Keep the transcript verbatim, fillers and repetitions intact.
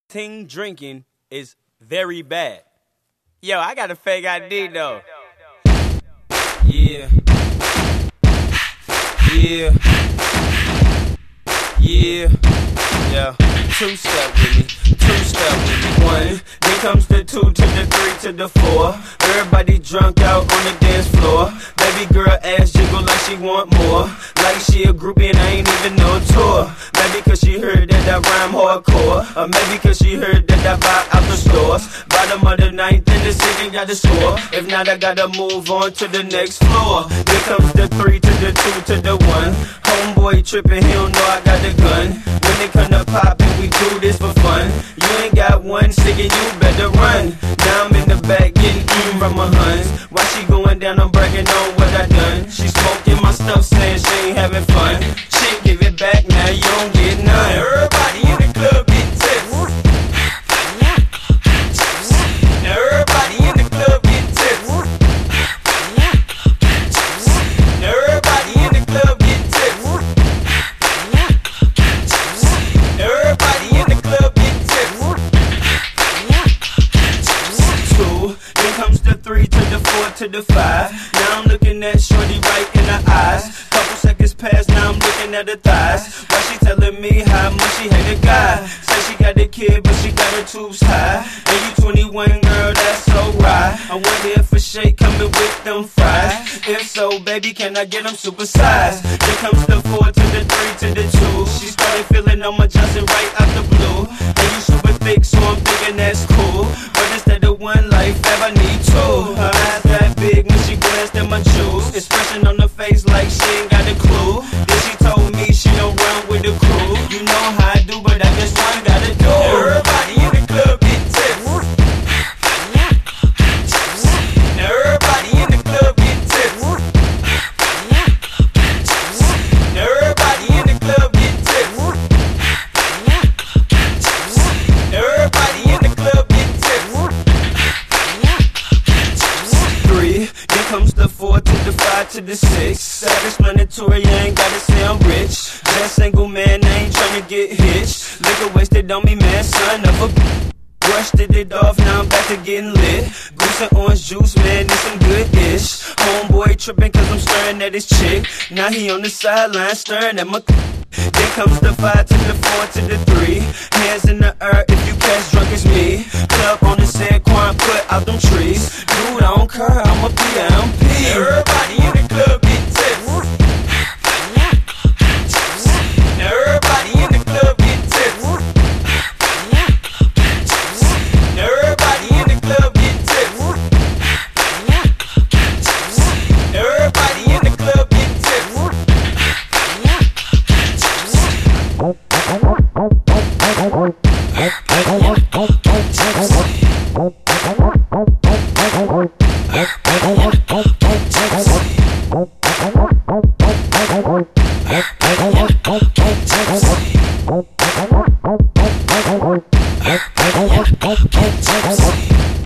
Ting drinking is very bad. Yo, I got a fake I D though. Yeah. Yeah. Yeah. Yeah. Two step with me. Two step with me. One. Then comes the two to the three to the four. Everybody drunk out on the dance floor. Baby girl ass jiggle like she want more. Like she a groupie and I ain't even no tour. Maybe cause she heard that I rhyme hardcore. Or maybe cause she heard that I buy out the stores. Bottom of the ninth and the city got the score. If not, I gotta move on to the next floor. Here comes the three to the two to the one. Homeboy tripping, he don't know I got the gun. When they come to pop and we do this for fun. You ain't got one singing, you better run. Now I'm in the back getting eaten from my huns. While she going down, I'm bragging on what I done. She smoking my stuff saying she ain't having fun. Shit, give it back now, you don't get none. Everybody in the club get tips. Now everybody in the club get tips. Now everybody in the club get tips. Now everybody in the club get tips. Two, then comes the three to the four to the five. Now I'm looking at shorty right in the eyes. Couple seconds pass, now I'm looking at her thighs. While she telling me how much she hate a guy. Say she got a kid, but she got her tubes high. And you twenty-one, girl, that's so right. I wonder if a shake coming with them fries. If so, baby, can I get them supersized? Then comes the four to the three to the two. She started feeling on my Johnson right out the blue. And you super thick, so I'm thinking that's cool. But instead of one life, Fab, I need two. Her eyes that big when she glanced at my jewels. Expression on her face like she ain't got a clue. Then she told me she don't run with the crew. You know how I do, but I guess one gotta do. Everybody in the club get tips. Now everybody in the club get tips. Now everybody in the club get tips. Now everybody in the club get tips. Three, then comes the four to the five to the six. Self-explanatory, I ain't gotta say I'm rich. That single man, I ain't tryna get hitched. Liquor wasted on me, man, son of a b- brushed it off, now I'm back to getting lit. Goose and orange juice, man, this some good-ish. Homeboy tripping cause I'm staring at his chick. Now he on the sideline staring at my Then comes the five to the four to the three. Hands in the air if you catch drunk as me. Club on the San Juan, put out them trees. Dude, I don't care, I'm a P M P. Everybody in the club get tips. Now everybody in the club get tips. Now everybody in the club get tips. Now everybody in the club get tips. Thank you.